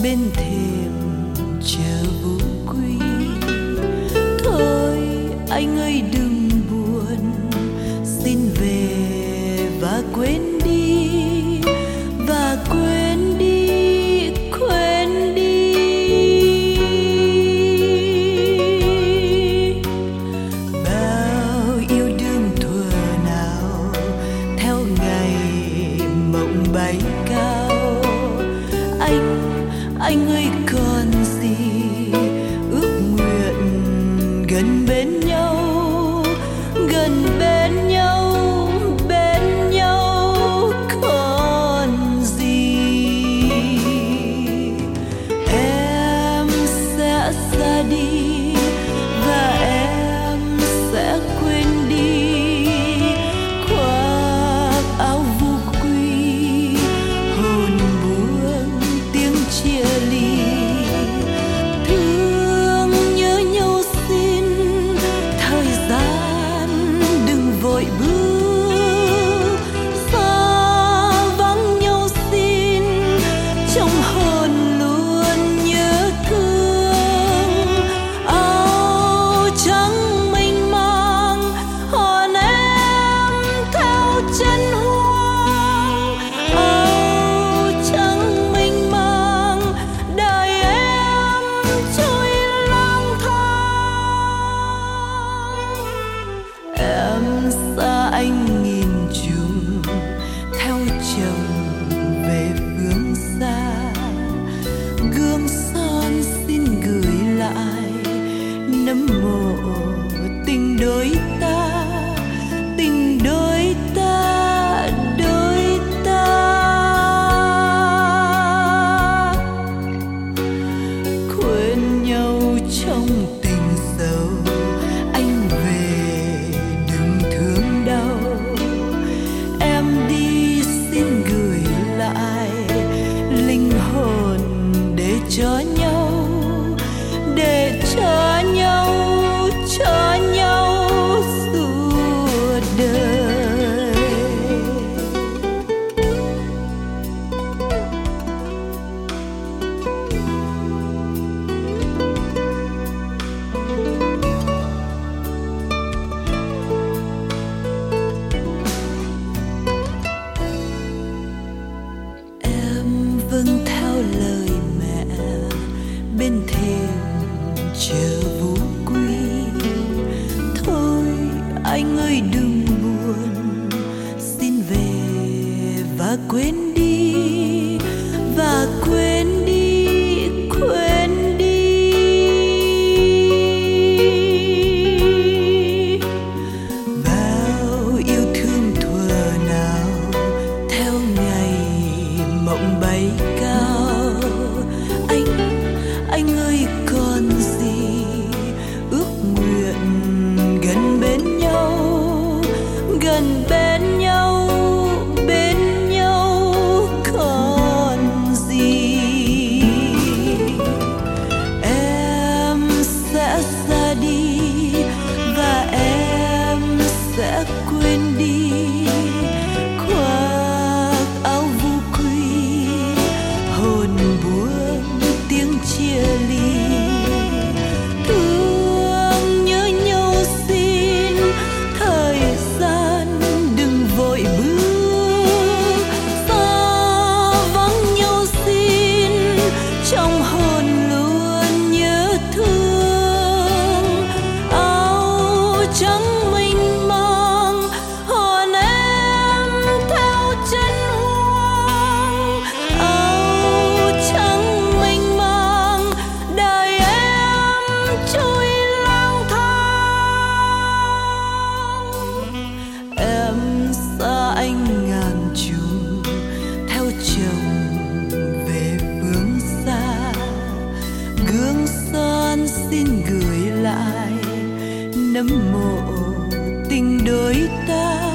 bên thềm chờ vũ quy. Thôi anh ơi đừng buồn, xin về và quên đi, và quên đi, quên đi. Bao yêu đương thuở nào theo ngày mộng bay cao. Anh ơi còn gì ước nguyện gần bên nhau, gần bên nhau, bên nhau còn gì. Em sẽ ra đi và em sẽ quên đi, khoác áo vu quy hồn buông tiếng chia ly. Thương nhớ nhau xin thời gian đừng vội bước, xa vắng nhau xin trong hồn luôn nhớ thương. Áo trắng mênh mang hòn em theo chân hoang, áo trắng mênh mang đời em trôi lang thang. Em xa anh nghìn trùng theo chồng về phương xa. Gương son xin gửi lại nấm mộ tình đôi ta, tình đôi ta, đôi ta. Quên nhau trong tình sâu, anh về đừng thương đau. Em đi xin gửi lại linh hồn để cho nhau, để cho nhau, cho nhau suốt đời. Em vâng theo lời mẹ bên thềm chờ vũ quy. Thôi anh ơi đừng buồn, xin về và quên đi, và quên đi, quên đi. Bao yêu thương thuở nào theo ngày mộng bay cao. Anh ơi còn gì ước nguyện gần bên nhau, gần bên nhau, bên nhau còn gì. Em sẽ ra đi và em sẽ quên đi, khoác áo vu quy hồn buông tiếng chia ly. Thương nhớ nhau xin thời gian đừng vội bước, xa vắng nhau xin trong hồn luôn nhớ thương. Áo trắng mênh mang hòn em theo chân hoang, áo trắng mênh mang đời em trôi lang thang. Em xa anh ngàn trùng theo chồng về phương xa. Gương son xin gửi lại nấm mộ tình đôi ta,